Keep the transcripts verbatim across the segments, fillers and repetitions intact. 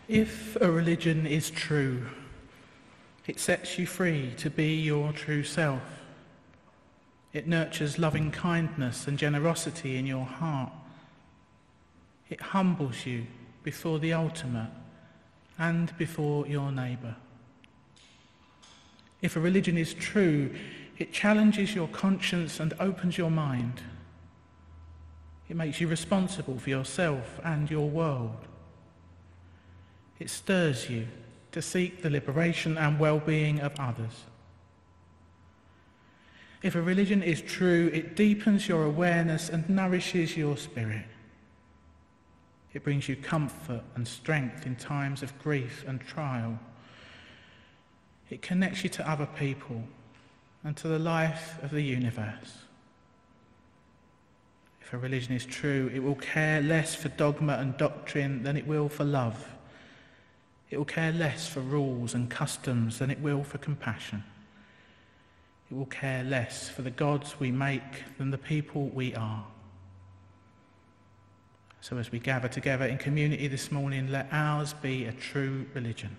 If a religion is true, it sets you free to be your true self. It nurtures loving kindness and generosity in your heart. It humbles you before the ultimate and before your neighbour. If a religion is true, it challenges your conscience and opens your mind. It makes you responsible for yourself and your world. It stirs you to seek the liberation and well-being of others. If a religion is true, it deepens your awareness and nourishes your spirit. It brings you comfort and strength in times of grief and trial. It connects you to other people and to the life of the universe. If a religion is true, it will care less for dogma and doctrine than it will for love. It will care less for rules and customs than it will for compassion. It will care less for the gods we make than the people we are. So as we gather together in community this morning, let ours be a true religion.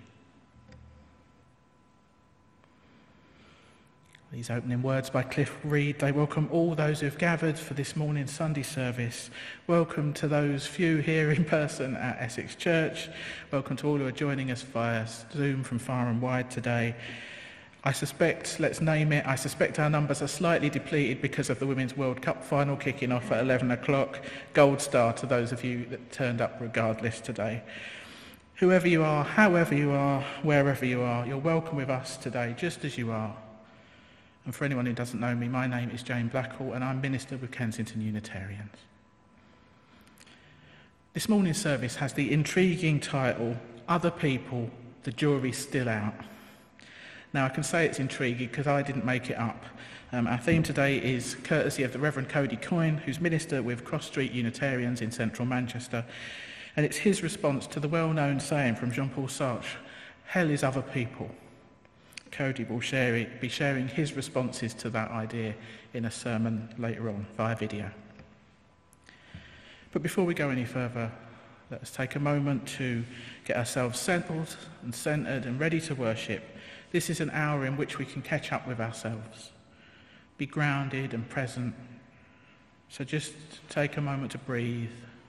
These opening words by Cliff Reed, they welcome all those who have gathered for this morning's Sunday service. Welcome to those few here in person at Essex Church. Welcome to all who are joining us via Zoom from far and wide today. I suspect, let's name it, I suspect our numbers are slightly depleted because of the Women's World Cup final kicking off at eleven o'clock. Gold star to those of you that turned up regardless today. Whoever you are, however you are, wherever you are, you're welcome with us today, just as you are. And for anyone who doesn't know me, my name is Jane Blackhall and I'm Minister with Kensington Unitarians. This morning's service has the intriguing title, Other People, the Jury's Still Out. Now I can say it's intriguing because I didn't make it up. Um, our theme today is courtesy of the Reverend Cody Coyne, who's Minister with Cross Street Unitarians in central Manchester. And it's his response to the well-known saying from Jean-Paul Sartre, hell is other people. Cody will share it, be sharing his responses to that idea in a sermon later on via video. But before we go any further, let us take a moment to get ourselves settled and centred and ready to worship. This is an hour in which we can catch up with ourselves, be grounded and present. So just take a moment to breathe.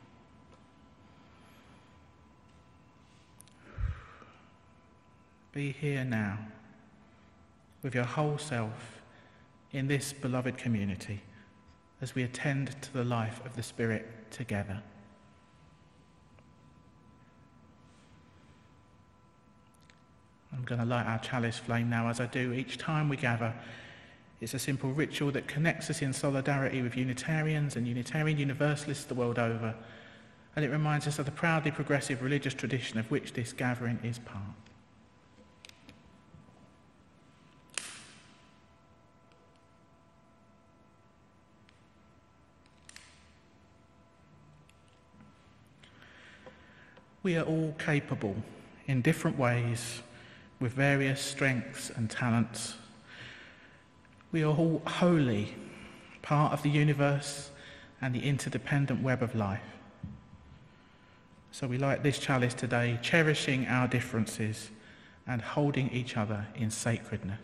Be here now, with your whole self in this beloved community as we attend to the life of the Spirit together. I'm going to light our chalice flame now as I do each time we gather. It's a simple ritual that connects us in solidarity with Unitarians and Unitarian Universalists the world over, and it reminds us of the proudly progressive religious tradition of which this gathering is part. We are all capable in different ways with various strengths and talents. We are all wholly part of the universe and the interdependent web of life. So we light this chalice today, cherishing our differences and holding each other in sacredness.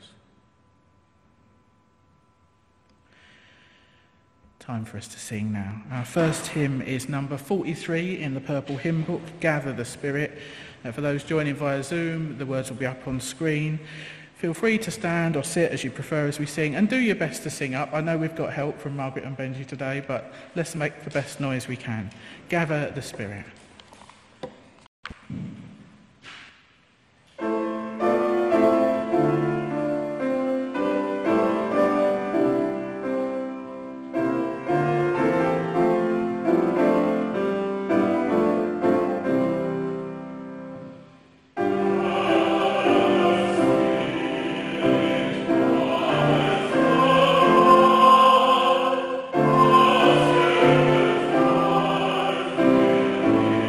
Time for us to sing now. Our first hymn is number forty-three in the purple hymn book, Gather the Spirit. Uh, for those joining via Zoom, the words will be up on screen. Feel free to stand or sit as you prefer as we sing, and do your best to sing up. I know we've got help from Margaret and Benji today, but let's make the best noise we can. Gather the Spirit. Thank you.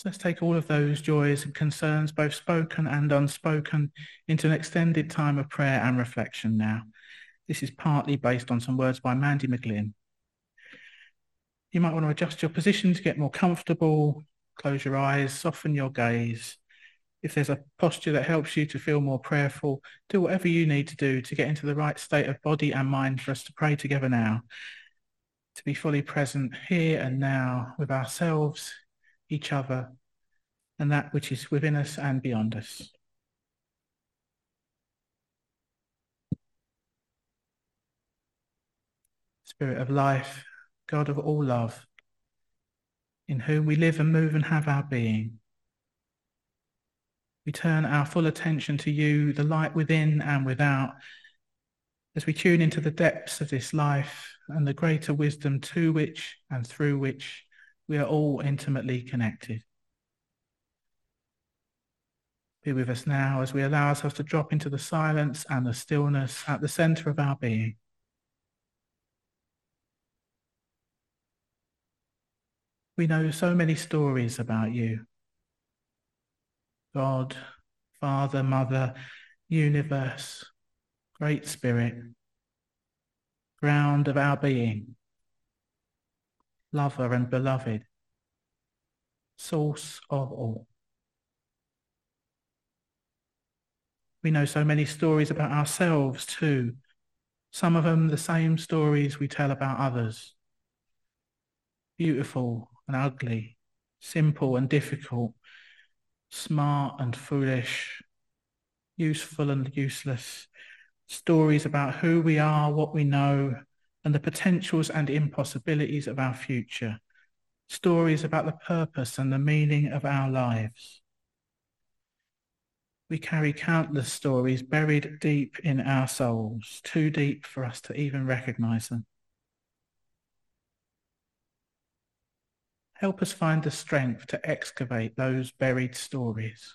So let's take all of those joys and concerns, both spoken and unspoken, into an extended time of prayer and reflection now. This is partly based on some words by Mandy McGlynn. You might want to adjust your position to get more comfortable, close your eyes, soften your gaze. If there's a posture that helps you to feel more prayerful, do whatever you need to do to get into the right state of body and mind for us to pray together now, to be fully present here and now with ourselves, each other, and that which is within us and beyond us. Spirit of life, God of all love, in whom we live and move and have our being, we turn our full attention to you, the light within and without, as we tune into the depths of this life and the greater wisdom to which and through which we are all intimately connected. Be with us now as we allow ourselves to drop into the silence and the stillness at the centre of our being. We know so many stories about you. God, Father, Mother, Universe, Great Spirit, ground of our being, lover and beloved, source of all. We know so many stories about ourselves too, some of them the same stories we tell about others. Beautiful and ugly, simple and difficult, smart and foolish, useful and useless, stories about who we are, what we know, and the potentials and impossibilities of our future, stories about the purpose and the meaning of our lives. We carry countless stories buried deep in our souls, too deep for us to even recognize them. Help us find the strength to excavate those buried stories.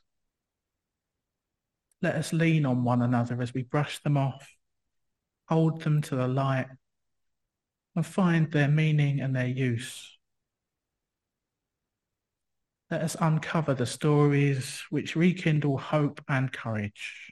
Let us lean on one another as we brush them off, hold them to the light, and find their meaning and their use. Let us uncover the stories which rekindle hope and courage.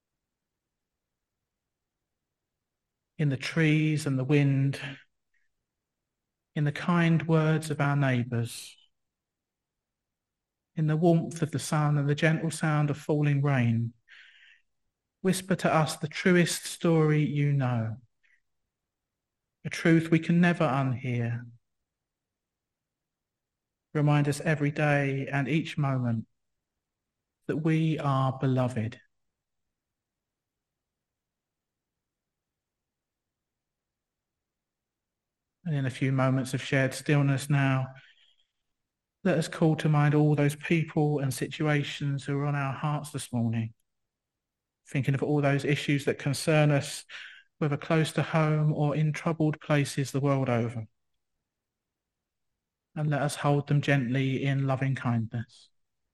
In the trees and the wind, in the kind words of our neighbours, in the warmth of the sun and the gentle sound of falling rain, whisper to us the truest story you know, a truth we can never unhear. Remind us every day and each moment that we are beloved. And in a few moments of shared stillness now, let us call to mind all those people and situations who are on our hearts this morning, thinking of all those issues that concern us, whether close to home or in troubled places the world over. And let us hold them gently in loving kindness.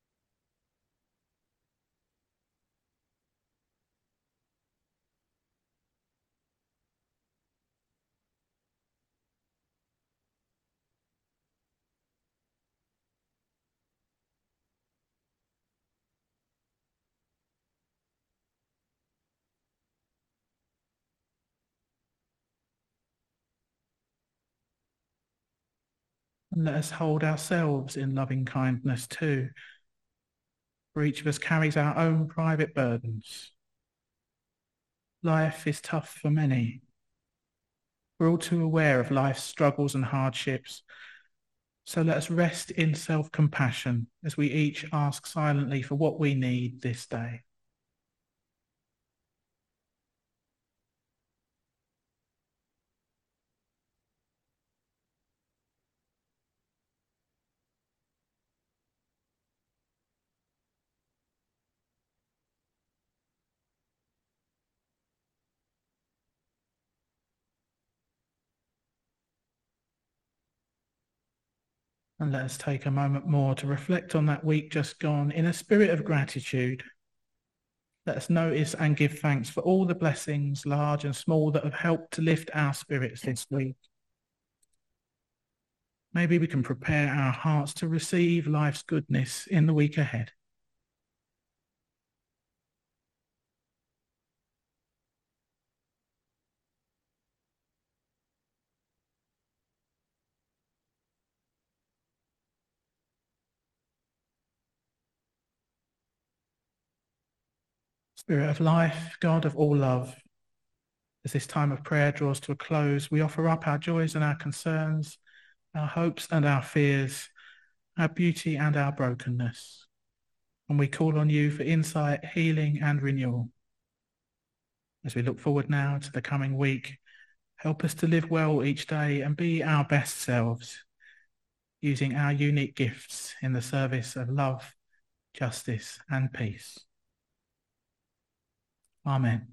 And let us hold ourselves in loving kindness too, for each of us carries our own private burdens. Life is tough for many. We're all too aware of life's struggles and hardships. So let us rest in self-compassion as we each ask silently for what we need this day. And let us take a moment more to reflect on that week just gone in a spirit of gratitude. Let us notice and give thanks for all the blessings, large and small, that have helped to lift our spirits this week. Maybe we can prepare our hearts to receive life's goodness in the week ahead. Spirit of life, God of all love, as this time of prayer draws to a close, we offer up our joys and our concerns, our hopes and our fears, our beauty and our brokenness. And we call on you for insight, healing and renewal. As we look forward now to the coming week, help us to live well each day and be our best selves, using our unique gifts in the service of love, justice and peace. Amen.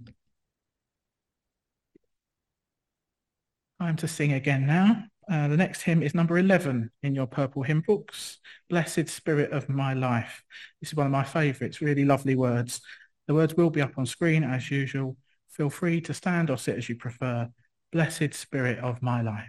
Time to sing again now. Uh, the next hymn is number eleven in your purple hymn books, Blessed Spirit of My Life. This is one of my favourites, really lovely words. The words will be up on screen as usual. Feel free to stand or sit as you prefer. Blessed Spirit of My Life.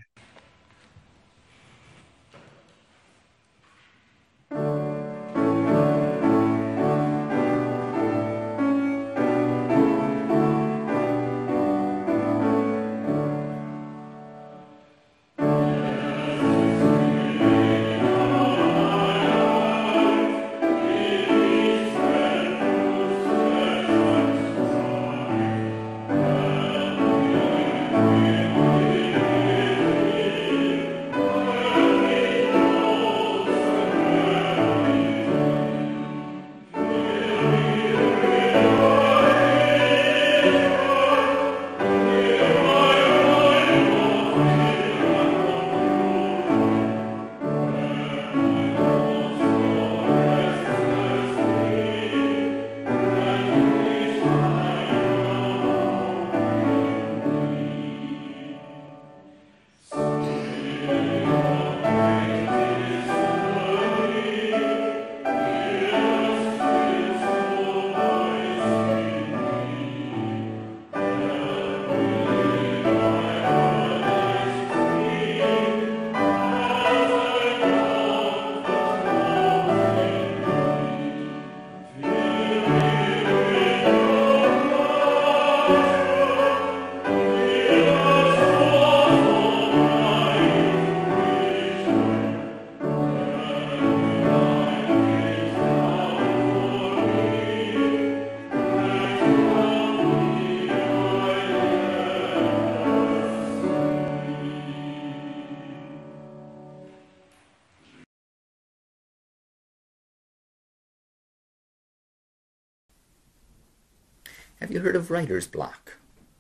Have you heard of writer's block?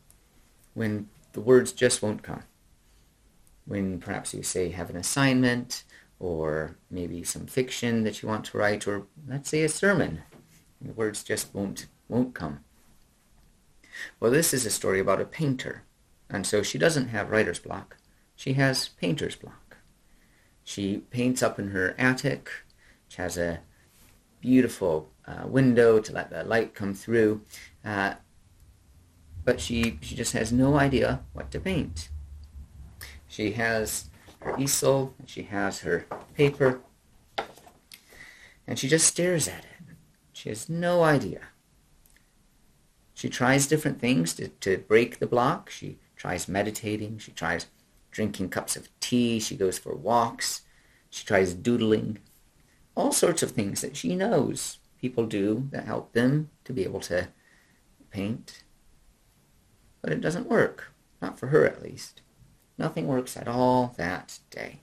When the words just won't come. When perhaps you say have an assignment, or maybe some fiction that you want to write, or let's say a sermon, and the words just won't won't come. Well, this is a story about a painter, and so she doesn't have writer's block. She has painter's block. She paints up in her attic, which has a beautiful uh, window to let the light come through, uh, but she, she just has no idea what to paint. She has her easel, and she has her paper, and she just stares at it. She has no idea. She tries different things to, to break the block. She tries meditating. She tries drinking cups of tea. She goes for walks. She tries doodling. All sorts of things that she knows people do that help them to be able to paint. But it doesn't work. Not for her, at least. Nothing works at all that day.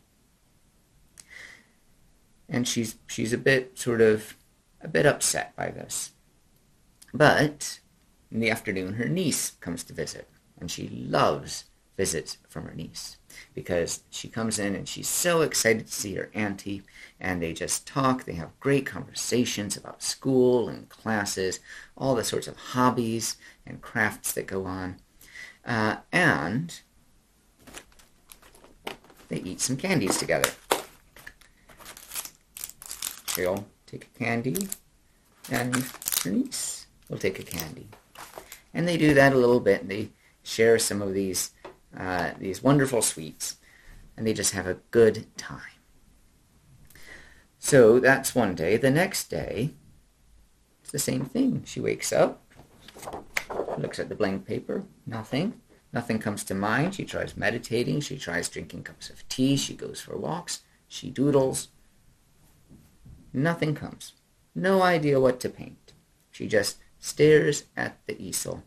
And she's she's a bit sort of a bit upset by this. But in the afternoon, her niece comes to visit, and she loves visits from her niece because she comes in and she's so excited to see her auntie, and they just talk. They have great conversations about school and classes, all the sorts of hobbies and crafts that go on, uh, and they eat some candies together. She'll take a candy, and her niece will take a candy. And they do that a little bit, and they share some of these uh, these wonderful sweets, and they just have a good time. So that's one day. The next day, it's the same thing. She wakes up, looks at the blank paper, nothing. Nothing comes to mind. She tries meditating. She tries drinking cups of tea. She goes for walks. She doodles. Nothing comes. No idea what to paint. She just stares at the easel.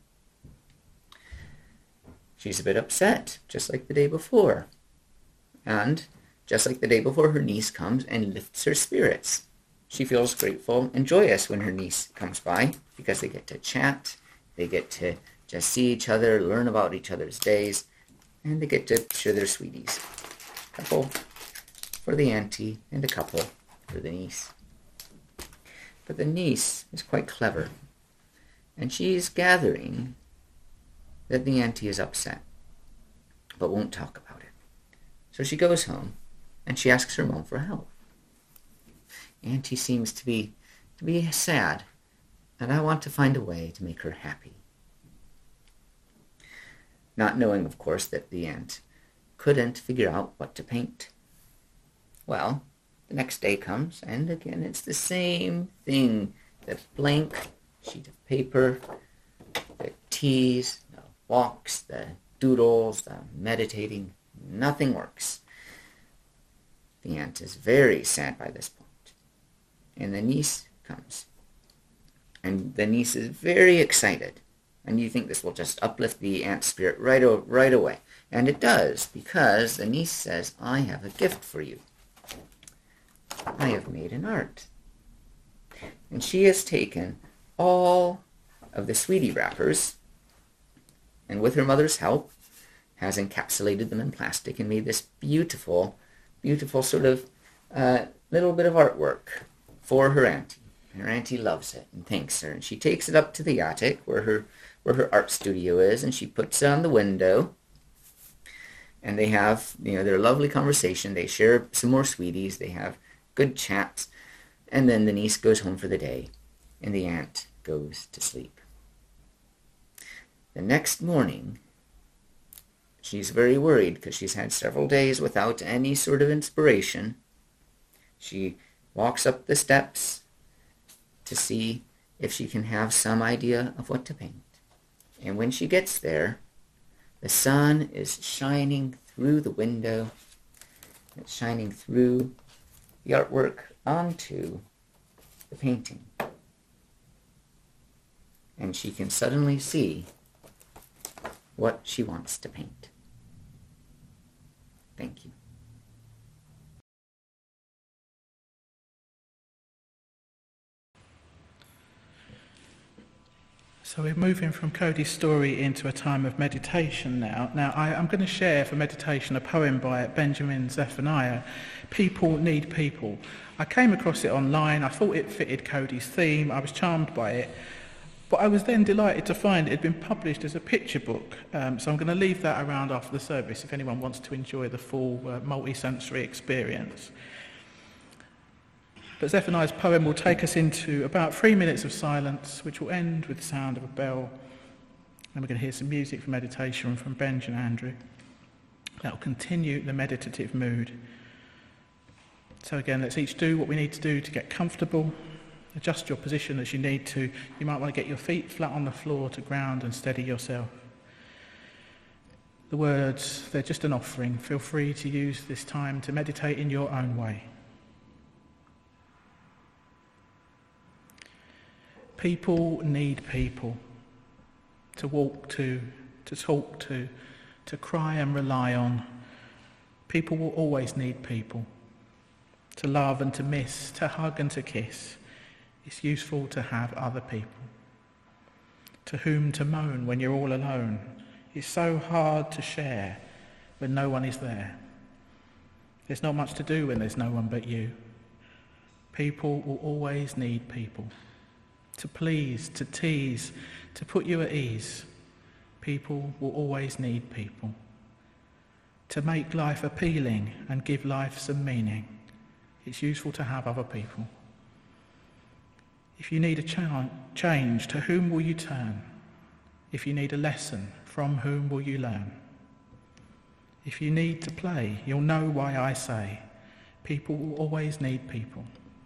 She's a bit upset, just like the day before. And just like the day before, her niece comes and lifts her spirits. She feels grateful and joyous when her niece comes by because they get to chat, they get to just see each other, learn about each other's days, and they get to share their sweeties. A couple for the auntie and a couple for the niece. But the niece is quite clever, and she's gathering that the auntie is upset, but won't talk about it. So she goes home, and she asks her mom for help. Auntie seems to be to be sad, and I want to find a way to make her happy. Not knowing, of course, that the aunt couldn't figure out what to paint. Well, the next day comes, and again it's the same thing. The blank sheet of paper, the teas, the walks, the doodles, the meditating, nothing works. The aunt is very sad by this point, and the niece comes. And the niece is very excited, and you think this will just uplift the aunt's spirit right, o- right away. And it does, because the niece says, I have a gift for you. I have made an art. And she has taken all of the sweetie wrappers, and with her mother's help, has encapsulated them in plastic and made this beautiful, beautiful sort of uh, little bit of artwork for her auntie. And her auntie loves it and thanks her. And she takes it up to the attic where her where her art studio is, and she puts it on the window. And they have, you know, their lovely conversation. They share some more sweeties. They have good chats. And then the niece goes home for the day, and the aunt goes to sleep. The next morning, she's very worried because she's had several days without any sort of inspiration. She walks up the steps to see if she can have some idea of what to paint. And when she gets there, the sun is shining through the window. It's shining through the artwork onto the painting. And she can suddenly see what she wants to paint. Thank you. So we're moving from Cody's story into a time of meditation now. Now, I, I'm going to share for meditation a poem by Benjamin Zephaniah, People Need People. I came across it online. I thought it fitted Cody's theme. I was charmed by it. But I was then delighted to find it had been published as a picture book. Um, so I'm going to leave that around after the service if anyone wants to enjoy the full uh, multi-sensory experience. But Zephaniah's poem will take us into about three minutes of silence, which will end with the sound of a bell. And we're going to hear some music for meditation from Benj and Andrew. That will continue the meditative mood. So again, let's each do what we need to do to get comfortable. Adjust your position as you need to. You might want to get your feet flat on the floor to ground and steady yourself. The words, they're just an offering. Feel free to use this time to meditate in your own way. People need people to walk to, to talk to, to cry and rely on. People will always need people to love and to miss, to hug and to kiss. It's useful to have other people. To whom to moan when you're all alone. It's so hard to share when no one is there. There's not much to do when there's no one but you. People will always need people. To please, to tease, to put you at ease. People will always need people. To make life appealing and give life some meaning. It's useful to have other people. If you need a cha- change, to whom will you turn? If you need a lesson, from whom will you learn? If you need to play, you'll know why I say, people will always need people.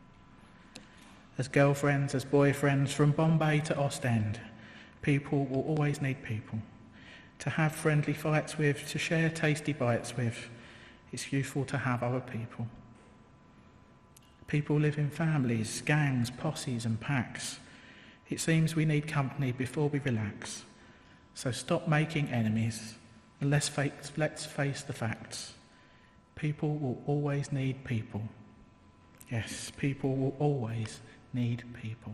as girlfriends, as boyfriends, from Bombay to Ostend. People will always need people. To have friendly fights with, to share tasty bites with, it's useful to have other people. People live in families, gangs, posses and packs. It seems we need company before we relax. So stop making enemies and let's face, let's face the facts. People will always need people. Yes, people will always need people.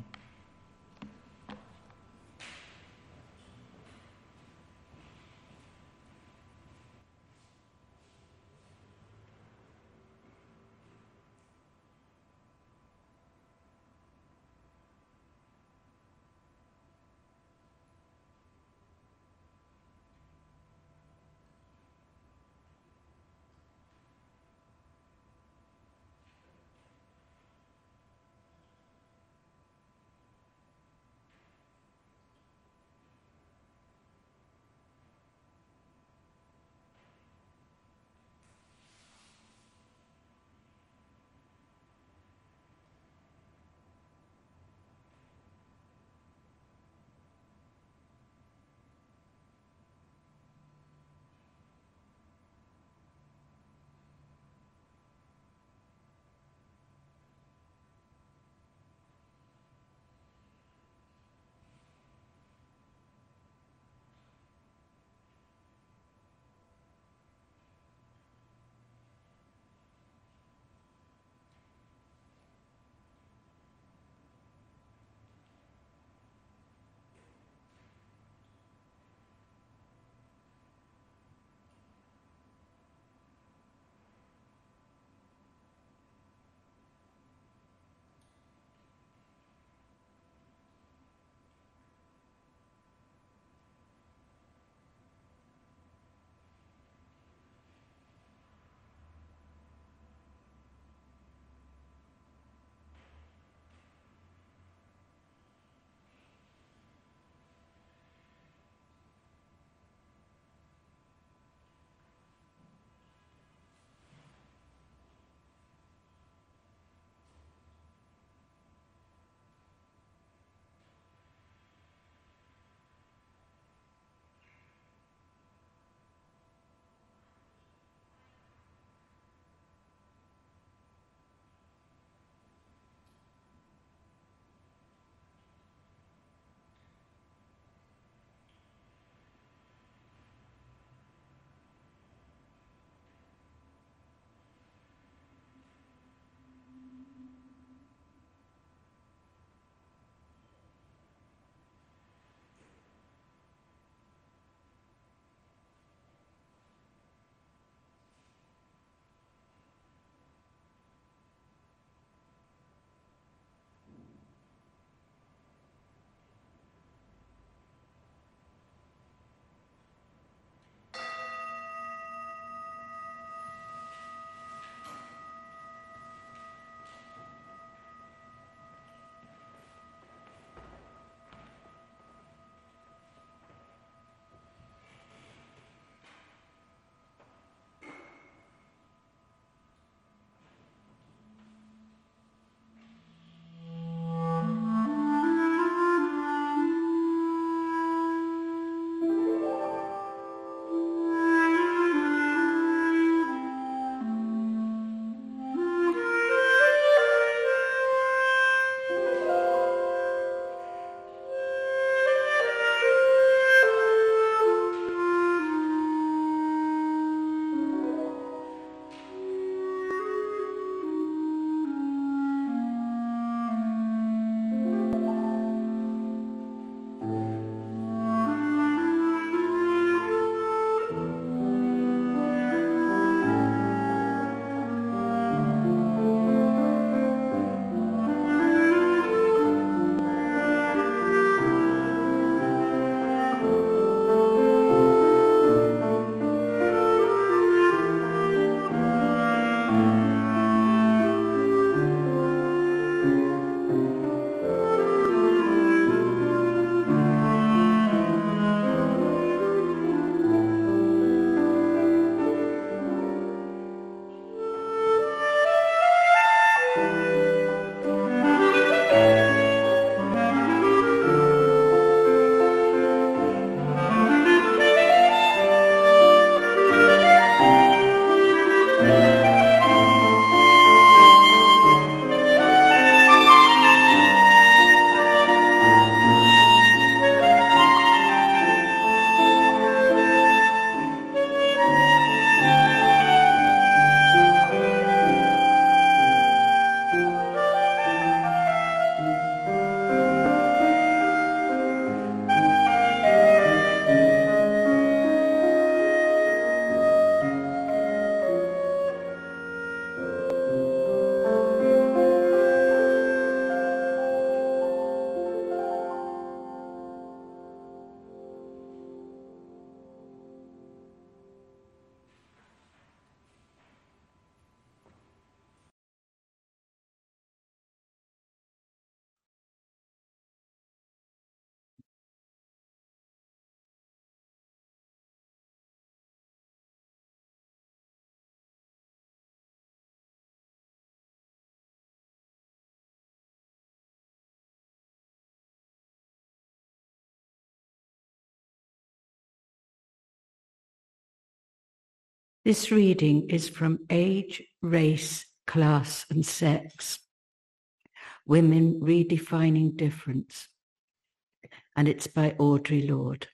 This reading is from Age, Race, Class and Sex, Women Redefining Difference, and it's by Audre Lorde.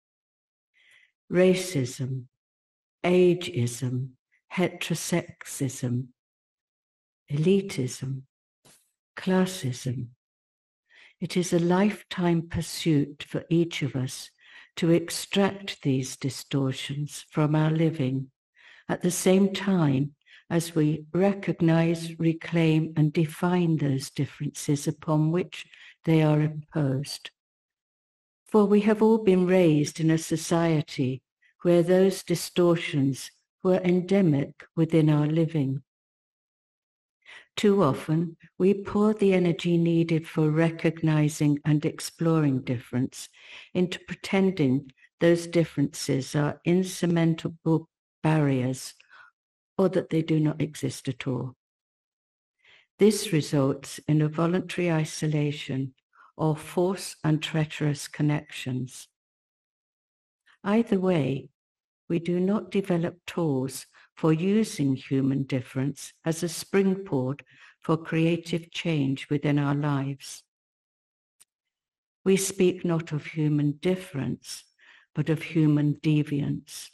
Racism, ageism, heterosexism, elitism, classism. It is a lifetime pursuit for each of us to extract these distortions from our living at the same time as we recognize, reclaim, and define those differences upon which they are imposed. For we have all been raised in a society where those distortions were endemic within our living. Too often, we pour the energy needed for recognizing and exploring difference into pretending those differences are insurmountable barriers or that they do not exist at all. This results in a voluntary isolation or false and treacherous connections. Either way, we do not develop tools for using human difference as a springboard for creative change within our lives. We speak not of human difference, but of human deviance.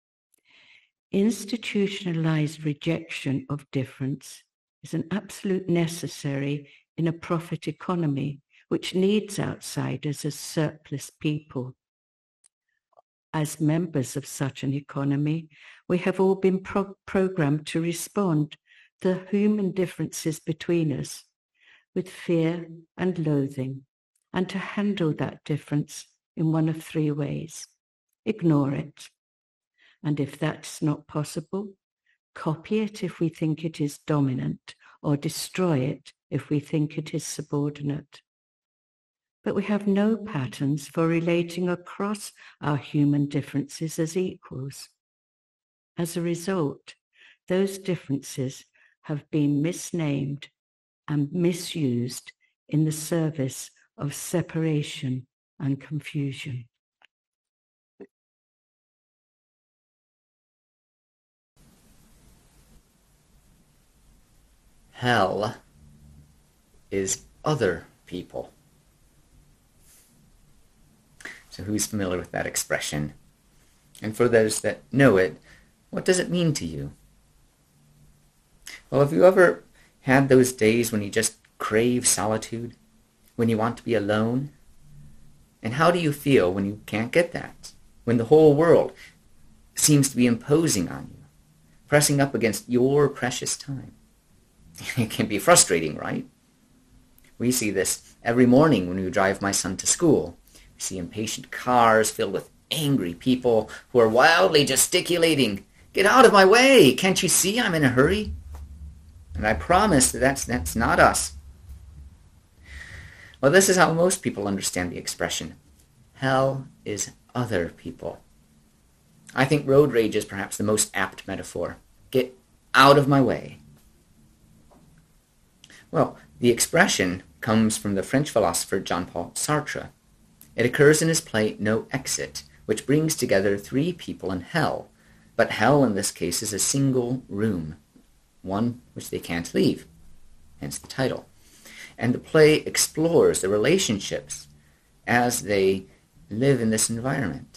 Institutionalized rejection of difference is an absolute necessary in a profit economy which needs outsiders as surplus people. As members of such an economy, we have all been pro- programmed to respond to human differences between us with fear and loathing, and to handle that difference in one of three ways. Ignore it. And if that's not possible, copy it if we think it is dominant, or destroy it if we think it is subordinate. But we have no patterns for relating across our human differences as equals. As a result, those differences have been misnamed and misused in the service of separation and confusion. Hell is other people. So who's familiar with that expression? And for those that know it, what does it mean to you? Well, have you ever had those days when you just crave solitude? When you want to be alone? And how do you feel when you can't get that? When the whole world seems to be imposing on you, pressing up against your precious time? It can be frustrating, right? We see this every morning when we drive my son to school. We see impatient cars filled with angry people who are wildly gesticulating. Get out of my way! Can't you see I'm in a hurry? And I promise that that's, that's not us. Well, this is how most people understand the expression. Hell is other people. I think road rage is perhaps the most apt metaphor. Get out of my way. Well, the expression comes from the French philosopher Jean-Paul Sartre. It occurs in his play No Exit, which brings together three people in hell. But hell in this case is a single room, one which they can't leave, hence the title. And the play explores the relationships as they live in this environment.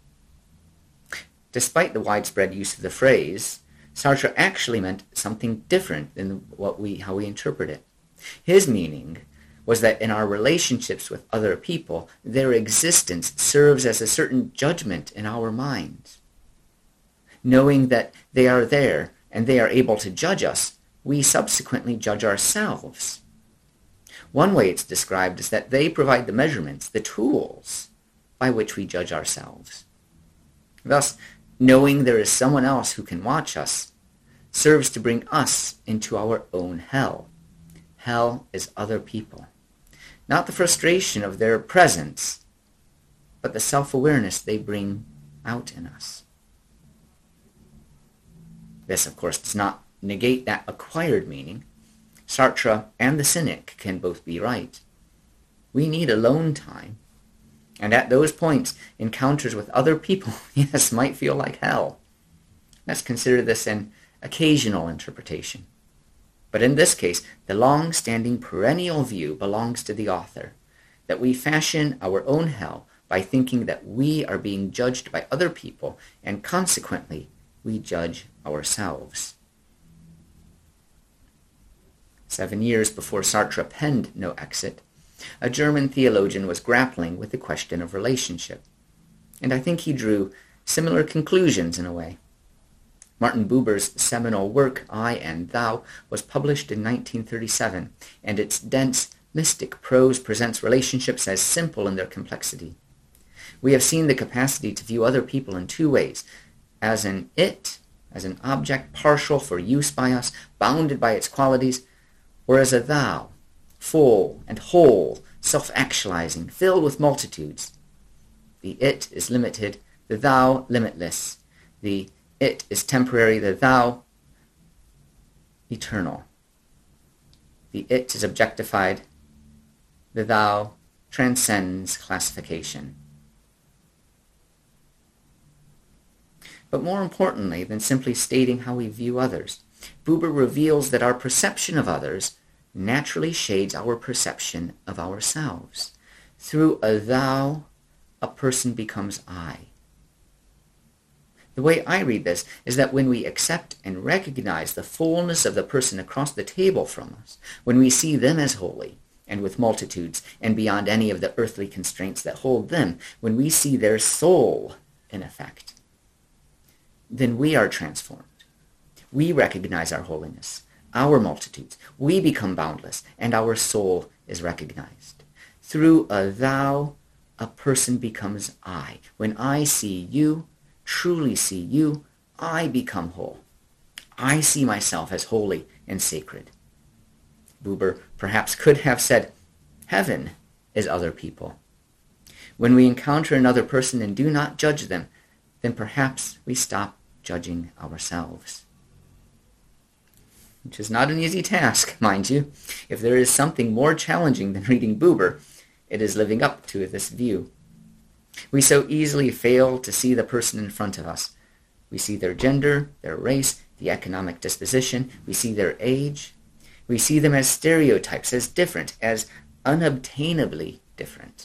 Despite the widespread use of the phrase, Sartre actually meant something different than what we, how we interpret it. His meaning was that in our relationships with other people, their existence serves as a certain judgment in our minds. Knowing that they are there and they are able to judge us, we subsequently judge ourselves. One way it's described is that they provide the measurements, the tools, by which we judge ourselves. Thus, knowing there is someone else who can watch us serves to bring us into our own hell. Hell is other people. Not the frustration of their presence, but the self-awareness they bring out in us. This, of course, does not negate that acquired meaning. Sartre and the cynic can both be right. We need alone time. And at those points, encounters with other people, yes, might feel like hell. Let's consider this an occasional interpretation. But in this case, the long-standing perennial view belongs to the author, that we fashion our own hell by thinking that we are being judged by other people, and consequently, we judge ourselves. Seven years before Sartre penned No Exit, a German theologian was grappling with the question of relationship. And I think he drew similar conclusions in a way. Martin Buber's seminal work, I and Thou, was published in nineteen thirty-seven, and its dense, mystic prose presents relationships as simple in their complexity. We have seen the capacity to view other people in two ways, as an it, as an object partial for use by us, bounded by its qualities, or as a thou, full and whole, self-actualizing, filled with multitudes. The it is limited, the thou limitless. The it is temporary, the thou eternal. The it is objectified, the thou transcends classification. But more importantly than simply stating how we view others, Buber reveals that our perception of others naturally shades our perception of ourselves. Through a thou, a person becomes I. The way I read this is that when we accept and recognize the fullness of the person across the table from us, when we see them as holy and with multitudes and beyond any of the earthly constraints that hold them, when we see their soul in effect, then we are transformed. We recognize our holiness, our multitudes. We become boundless, and our soul is recognized. Through a thou, a person becomes I. When I see you, truly see you, I become whole. I see myself as holy and sacred. Buber perhaps could have said, heaven is other people. When we encounter another person and do not judge them, then perhaps we stop judging ourselves. Which is not an easy task, mind you. If there is something more challenging than reading Buber, it is living up to this view. We so easily fail to see the person in front of us. We see their gender, their race, the economic disposition. We see their age. We see them as stereotypes, as different, as unobtainably different.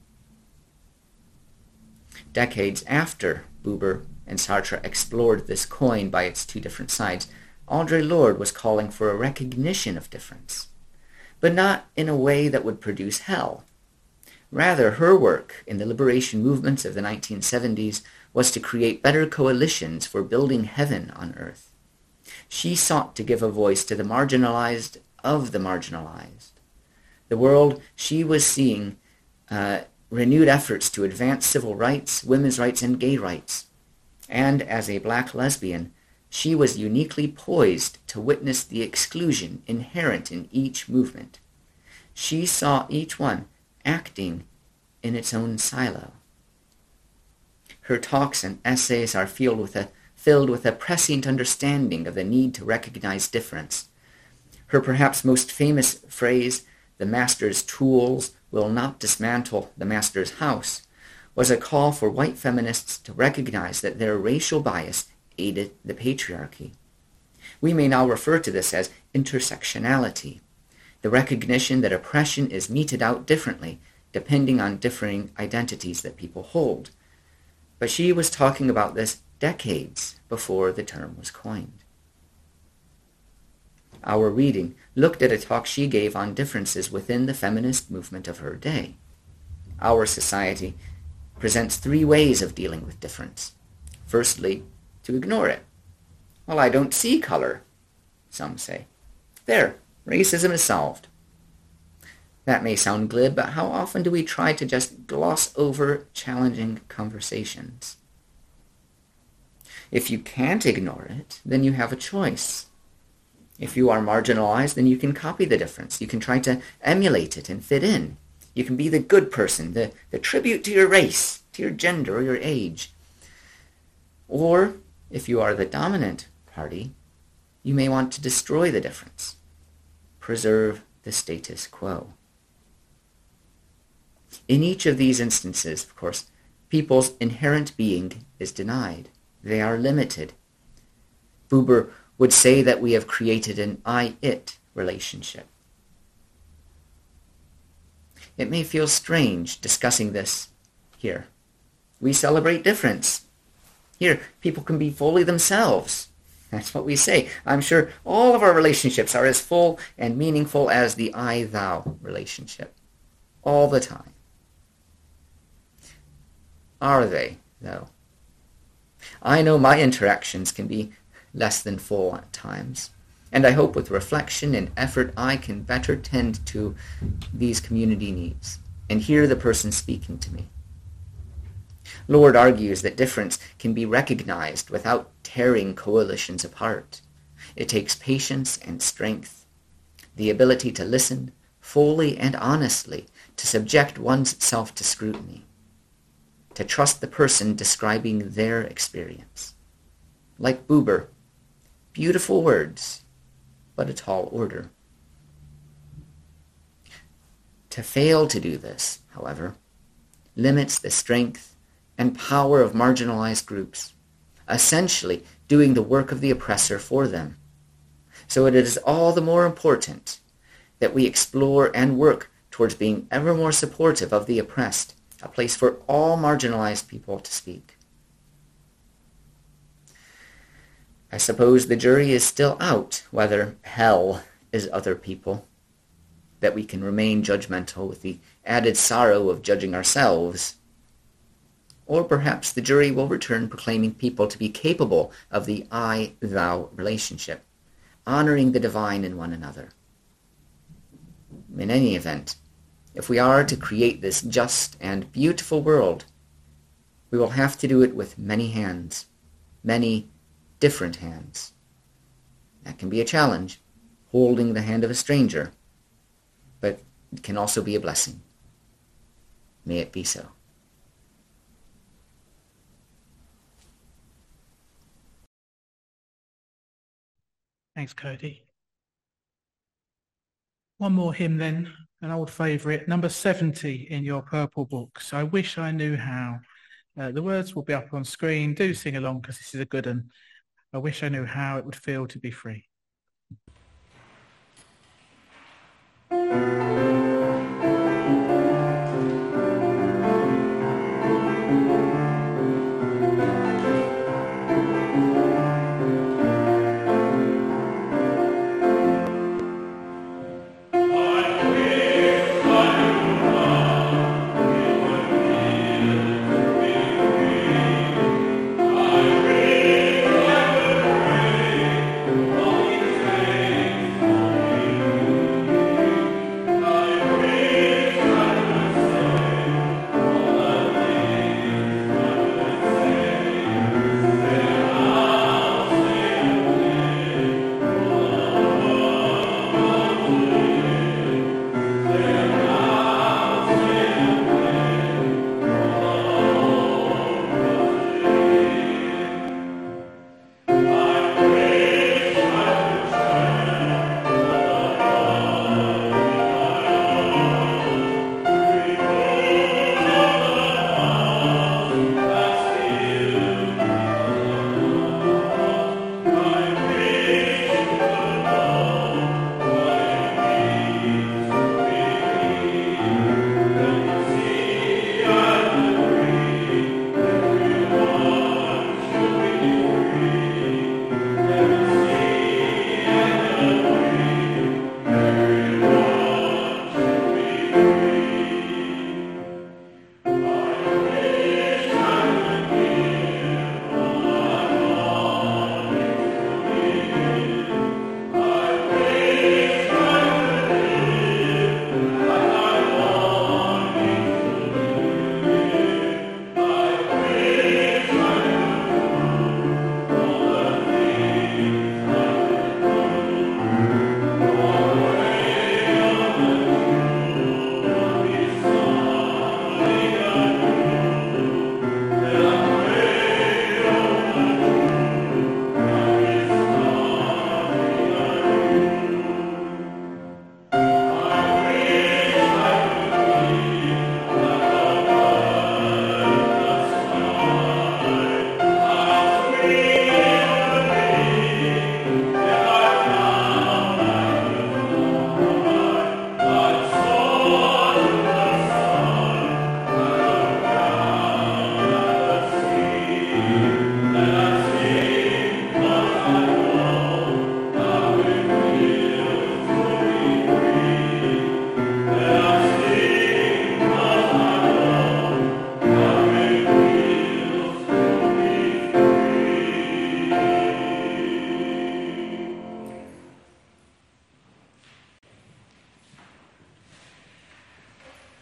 Decades after Buber and Sartre explored this coin by its two different sides, Audre Lorde was calling for a recognition of difference, but not in a way that would produce hell. Rather, her work in the liberation movements of the nineteen seventies was to create better coalitions for building heaven on earth. She sought to give a voice to the marginalized of the marginalized. The world she was seeing uh, renewed efforts to advance civil rights, women's rights, and gay rights. And as a black lesbian, she was uniquely poised to witness the exclusion inherent in each movement. She saw each one acting in its own silo. Her talks and essays are filled with a, filled with a prescient understanding of the need to recognize difference. Her perhaps most famous phrase, "The master's tools will not dismantle the master's house," was a call for white feminists to recognize that their racial bias aided the patriarchy. We may now refer to this as intersectionality, the recognition that oppression is meted out differently depending on differing identities that people hold. But she was talking about this decades before the term was coined. Our reading looked at a talk she gave on differences within the feminist movement of her day. Our society presents three ways of dealing with difference. Firstly, to ignore it. Well, I don't see color, some say. There, racism is solved. That may sound glib, but how often do we try to just gloss over challenging conversations? If you can't ignore it, then you have a choice. If you are marginalized, then you can copy the difference. You can try to emulate it and fit in. You can be the good person, the, the tribute to your race, to your gender, or your age. Or, if you are the dominant party, you may want to destroy the difference, preserve the status quo. In each of these instances, of course, people's inherent being is denied. They are limited. Buber would say that we have created an I-it relationship. It may feel strange discussing this here. We celebrate difference. Here, people can be fully themselves. That's what we say. I'm sure all of our relationships are as full and meaningful as the I-thou relationship. All the time. Are they, though? I know my interactions can be less than full at times, and I hope with reflection and effort I can better tend to these community needs and hear the person speaking to me. Lord argues that difference can be recognized without tearing coalitions apart. It takes patience and strength, the ability to listen fully and honestly, to subject one's self to scrutiny, to trust the person describing their experience. Like Buber, beautiful words, but a tall order. To fail to do this, however, limits the strength and power of marginalized groups, essentially doing the work of the oppressor for them. So it is all the more important that we explore and work towards being ever more supportive of the oppressed, a place for all marginalized people to speak. I suppose the jury is still out whether hell is other people, that we can remain judgmental with the added sorrow of judging ourselves. Or perhaps the jury will return proclaiming people to be capable of the I-thou relationship, honoring the divine in one another. In any event, if we are to create this just and beautiful world, we will have to do it with many hands, many different hands. That can be a challenge, holding the hand of a stranger, but it can also be a blessing. May it be so. Thanks, Cody. One more hymn then, an old favourite, number seventy in your purple books, I Wish I Knew How. Uh, the words will be up on screen. Do sing along because this is a good one. I wish I knew how it would feel to be free. Oh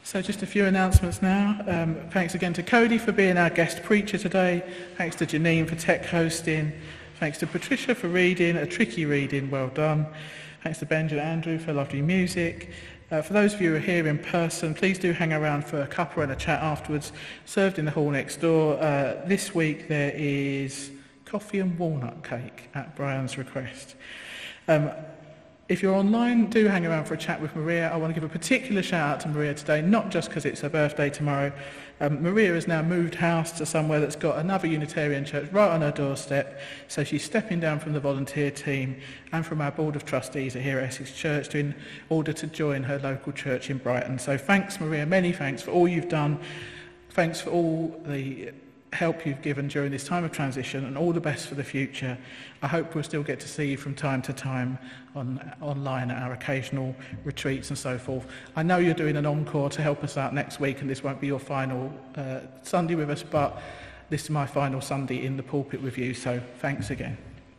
So just a few announcements now. Um, thanks again to Cody for being our guest preacher today. Thanks to Janine for tech hosting. Thanks to Patricia for reading, a tricky reading, well done. Thanks to Benja and Andrew for lovely music. Uh, for those of you who are here in person, please do hang around for a cuppa and a chat afterwards, served in the hall next door. Uh, this week there is coffee and walnut cake at Brian's request. Um, If you're online, do hang around for a chat with Maria. I want to give a particular shout out to Maria today, not just because it's her birthday tomorrow. Um, Maria has now moved house to somewhere that's got another Unitarian church right on her doorstep. So she's stepping down from the volunteer team and from our board of trustees here at Essex Church in order to join her local church in Brighton. So thanks, Maria. Many thanks for all you've done. Thanks for all the help you've given during this time of transition, and all the best for the future. I hope we'll still get to see you from time to time on online at our occasional retreats and so forth. I know you're doing an encore to help us out next week, and this won't be your final uh, Sunday with us, but this is my final Sunday in the pulpit with you, so thanks again.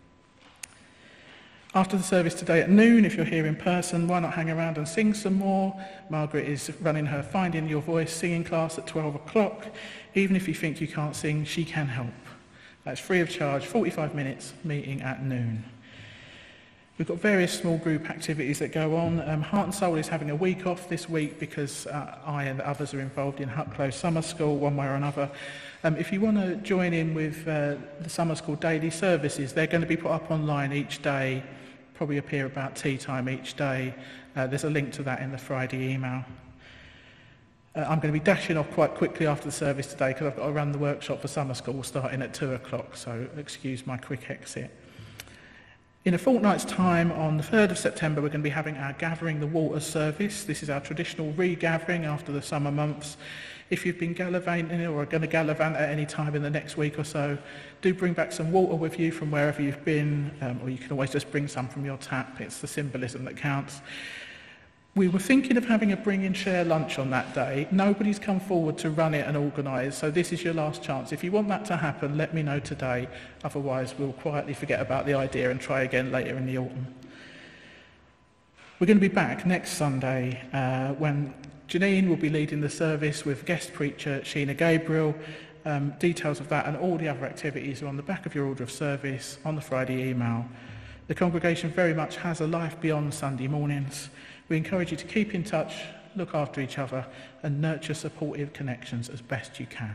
After the service today at noon, if you're here in person, why not hang around and sing some more? Margaret is running her Finding Your Voice singing class at twelve o'clock. Even if you think you can't sing, she can help. That's free of charge, forty-five minutes, meeting at noon. We've got various small group activities that go on. Um, Heart and Soul is having a week off this week because uh, I and the others are involved in Hutt Close Summer School one way or another. Um, if you want to join in with uh, the Summer School daily services, they're going to be put up online each day, probably appear about tea time each day. Uh, there's a link to that in the Friday email. Uh, I'm going to be dashing off quite quickly after the service today because I've got to run the workshop for summer school starting at two o'clock, so excuse my quick exit. In a fortnight's time, on the third of September, we're going to be having our Gathering the Waters service. This is our traditional regathering after the summer months. If you've been gallivanting or are going to gallivant at any time in the next week or so, do bring back some water with you from wherever you've been, um, or you can always just bring some from your tap. It's the symbolism that counts. We were thinking of having a bring and share lunch on that day. Nobody's come forward to run it and organise, so this is your last chance. If you want that to happen, let me know today. Otherwise, we'll quietly forget about the idea and try again later in the autumn. We're going to be back next Sunday uh, when Janine will be leading the service with guest preacher Sheena Gabriel. Um, details of that and all the other activities are on the back of your order of service on the Friday email. The congregation very much has a life beyond Sunday mornings. We encourage you to keep in touch, look after each other, and nurture supportive connections as best you can.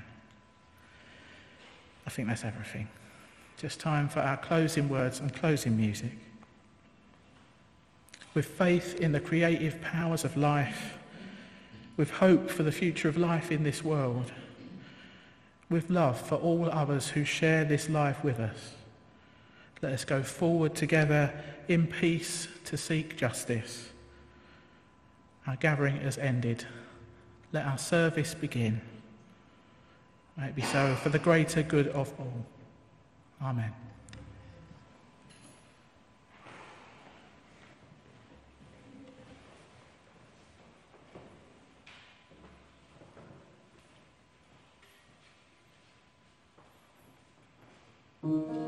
I think that's everything. Just time for our closing words and closing music. With faith in the creative powers of life, with hope for the future of life in this world, with love for all others who share this life with us, let us go forward together in peace to seek justice. Our gathering has ended. Let our service begin. May it be so for the greater good of all. Amen. Mm-hmm.